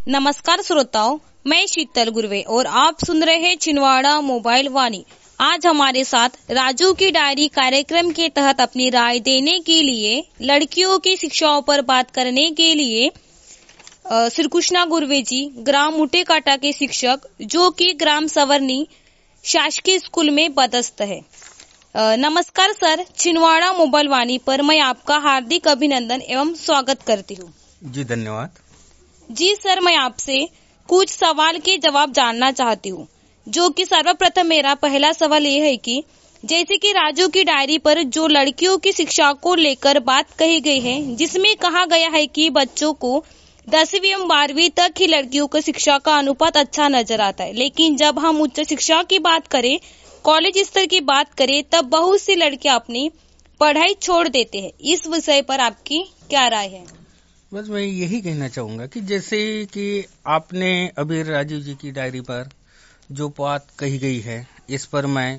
नमस्कार श्रोताओं, मैं शीतल गुरवे और आप सुन रहे हैं छिंदवाड़ा मोबाइल वाणी। आज हमारे साथ राजू की डायरी कार्यक्रम के तहत अपनी राय देने के लिए, लड़कियों की शिक्षाओं पर बात करने के लिए श्री कृष्णा गुरवे जी, ग्राम मुटेकाटा के शिक्षक, जो कि ग्राम सवर्णी शासकीय स्कूल में पदस्थ है। नमस्कार सर, छिंदवाड़ा मोबाइल वाणी पर मैं आपका हार्दिक अभिनंदन एवं स्वागत करती हूँ। जी धन्यवाद। जी सर, मैं आपसे कुछ सवाल के जवाब जानना चाहती हूँ, जो कि सर्वप्रथम मेरा पहला सवाल ये है कि जैसे कि राजू की डायरी पर जो लड़कियों की शिक्षा को लेकर बात कही गई है, जिसमें कहा गया है कि बच्चों को 10वीं एवं 12वीं तक ही लड़कियों की शिक्षा का अनुपात अच्छा नजर आता है, लेकिन जब हम उच्च शिक्षा की बात करें, कॉलेज स्तर की बात करें, तब बहुत सी लड़कियां अपनी पढ़ाई छोड़ देते हैं। इस विषय पर आपकी क्या राय है? बस मैं यही कहना चाहूंगा कि जैसे कि आपने अभी राजीव जी की डायरी पर जो बात कही गई है, इस पर मैं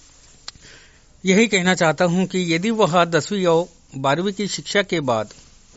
यही कहना चाहता हूं कि यदि वह 10वीं और 12वीं की शिक्षा के बाद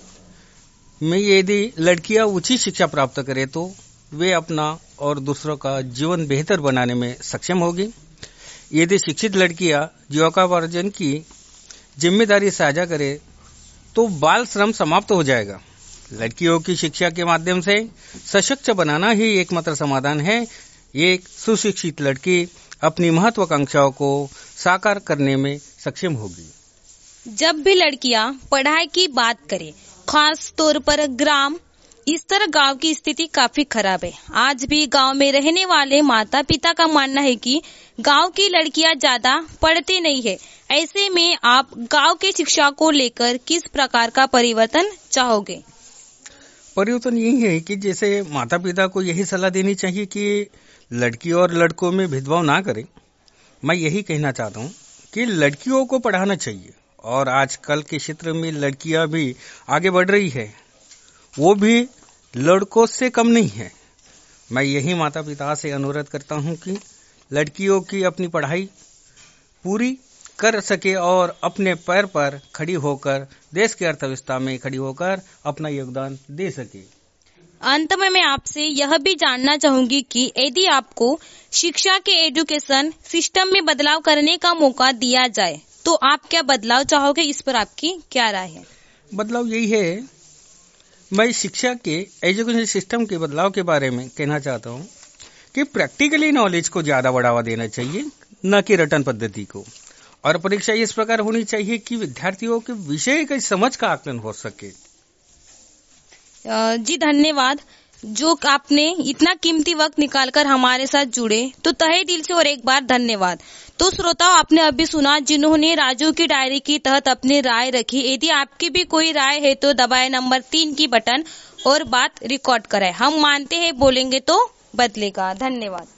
में यदि लड़कियां उचित शिक्षा प्राप्त करें तो वे अपना और दूसरों का जीवन बेहतर बनाने में सक्षम होगी। यदि शिक्षित लड़कियां जीविकोपार्जन की जिम्मेदारी साझा करें तो बाल श्रम समाप्त हो जाएगा। लड़कियों की शिक्षा के माध्यम से सशक्त बनाना ही एकमात्र समाधान है। एक सुशिक्षित लड़की अपनी महत्वाकांक्षाओं को साकार करने में सक्षम होगी। जब भी लड़कियां पढ़ाई की बात करें, खास तौर पर ग्राम स्तर गांव की स्थिति काफी खराब है। आज भी गांव में रहने वाले माता पिता का मानना है कि गांव की लड़कियां ज्यादा पढ़ती नहीं है। ऐसे में आप गांव की शिक्षा को लेकर किस प्रकार का परिवर्तन चाहोगे? परिवर्तन यही है कि जैसे माता पिता को यही सलाह देनी चाहिए कि लड़कियों और लड़कों में भेदभाव ना करें। मैं यही कहना चाहता हूं कि लड़कियों को पढ़ाना चाहिए और आजकल के क्षेत्र में लड़कियां भी आगे बढ़ रही है, वो भी लड़कों से कम नहीं है। मैं यही माता पिता से अनुरोध करता हूं कि लड़कियों की अपनी पढ़ाई पूरी कर सके और अपने पैर पर खड़ी होकर देश की अर्थव्यवस्था में खड़ी होकर अपना योगदान दे सके। अंत में मैं आपसे यह भी जानना चाहूंगी कि यदि आपको शिक्षा के एजुकेशन सिस्टम में बदलाव करने का मौका दिया जाए तो आप क्या बदलाव चाहोगे? इस पर आपकी क्या राय है? बदलाव यही है, मैं शिक्षा के एजुकेशन सिस्टम के बदलाव के बारे में कहना चाहता हूं कि प्रैक्टिकली नॉलेज को ज्यादा बढ़ावा देना चाहिए, न कि रटन पद्धति को। और परीक्षा इस प्रकार होनी चाहिए कि विद्यार्थियों के विषय की समझ का आकलन हो सके। जी धन्यवाद, जो आपने इतना कीमती वक्त निकालकर हमारे साथ जुड़े, तो तहे दिल से और एक बार धन्यवाद। तो श्रोताओं, आपने अभी सुना जिन्होंने राजू की डायरी के तहत अपनी राय रखी। यदि आपकी भी कोई राय है तो दबाए नंबर 3 की बटन और बात रिकॉर्ड कराए। हम मानते हैं बोलेंगे तो बदलेगा। धन्यवाद।